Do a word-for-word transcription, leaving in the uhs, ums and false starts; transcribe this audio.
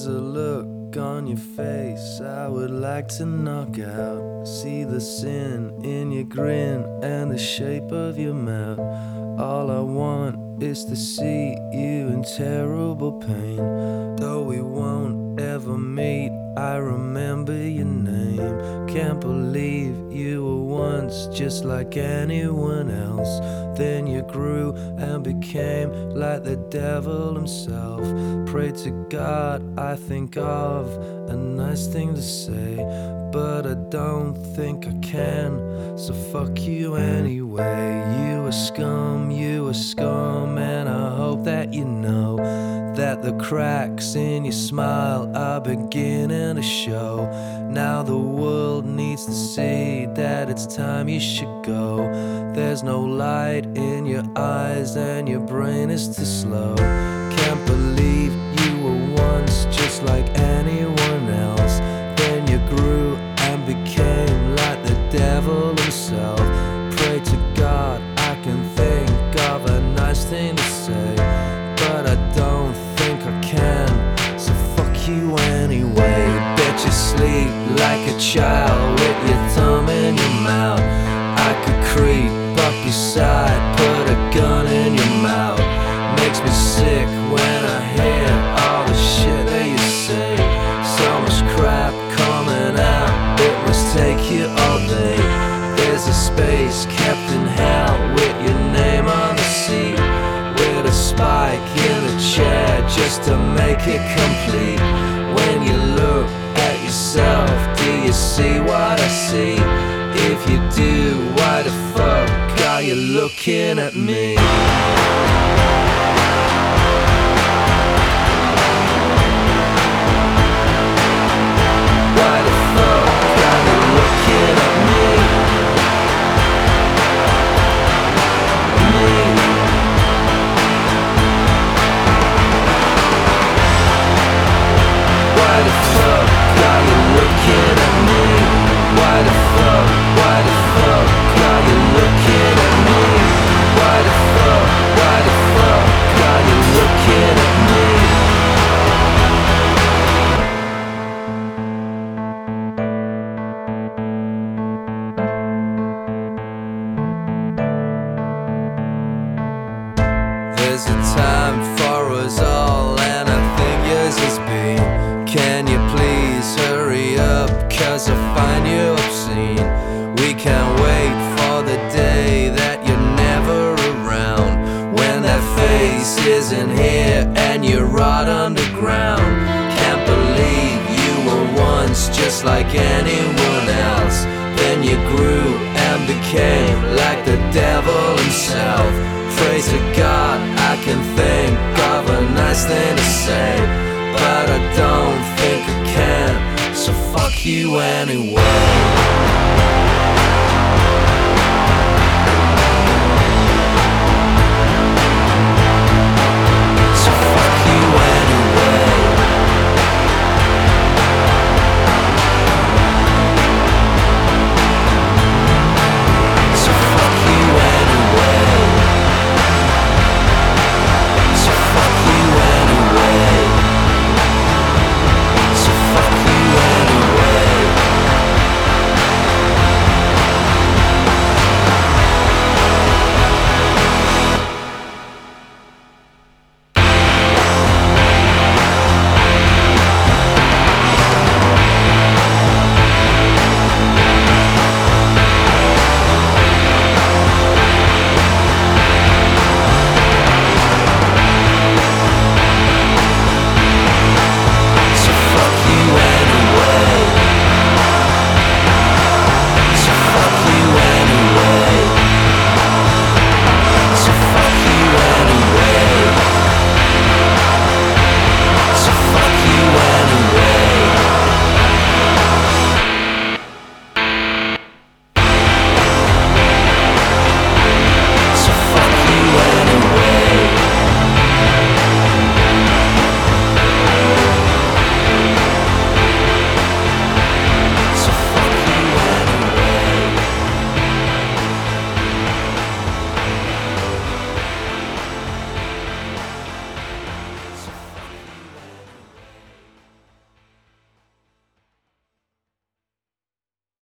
There's a look on your face I would like to knock out. See the sin in your grin and the shape of your mouth. All I want is to see you in terrible pain. Though we won't ever meet, I remember your name. Can't believe you were once just like anyone else. Then you grew and became like the devil himself. Pray to God, I think of a nice thing to say, but I don't think I can, so fuck you anyway. You a scum, you a scum, and I hope that you know that the cracks in your smile are beginning to show. Now the world needs to see that it's time you should go. There's no light in your eyes and your brain is too slow. Can't believe you were once just like anyone else. Then you grew and became like the devil himself. Pray to God I can think of a nice thing to say, but I don't think I can, so fuck you anyway. Bet you sleep like a child with your thumb in your mouth. I could creep up your side, put a gun in your mouth. Makes me sick when I hear all the shit that you say. So much crap coming out, it must take you all day. There's a space kept in hell with your name on the seat, with a spike in the chair just to make it complete. When you look at yourself, do you see what I see? If you do, why the fuck are you looking at me? Why the fuck are you looking at me? Me. Why the fuck are you looking at me? Why the fuck, why the fuck are you looking at me? Why the fuck, why the fuck are you looking at me? There's a time for us all, and I think yours has been. Can you please hurry up, cause I find you obscene. We can't wait for the day that you're never around, when that face isn't here and you're right underground. Can't believe you were once just like anyone else. Then you grew and became like the devil himself. Pray to God I can think of a nice thing to say, but I don't think I can, so fuck you anyway.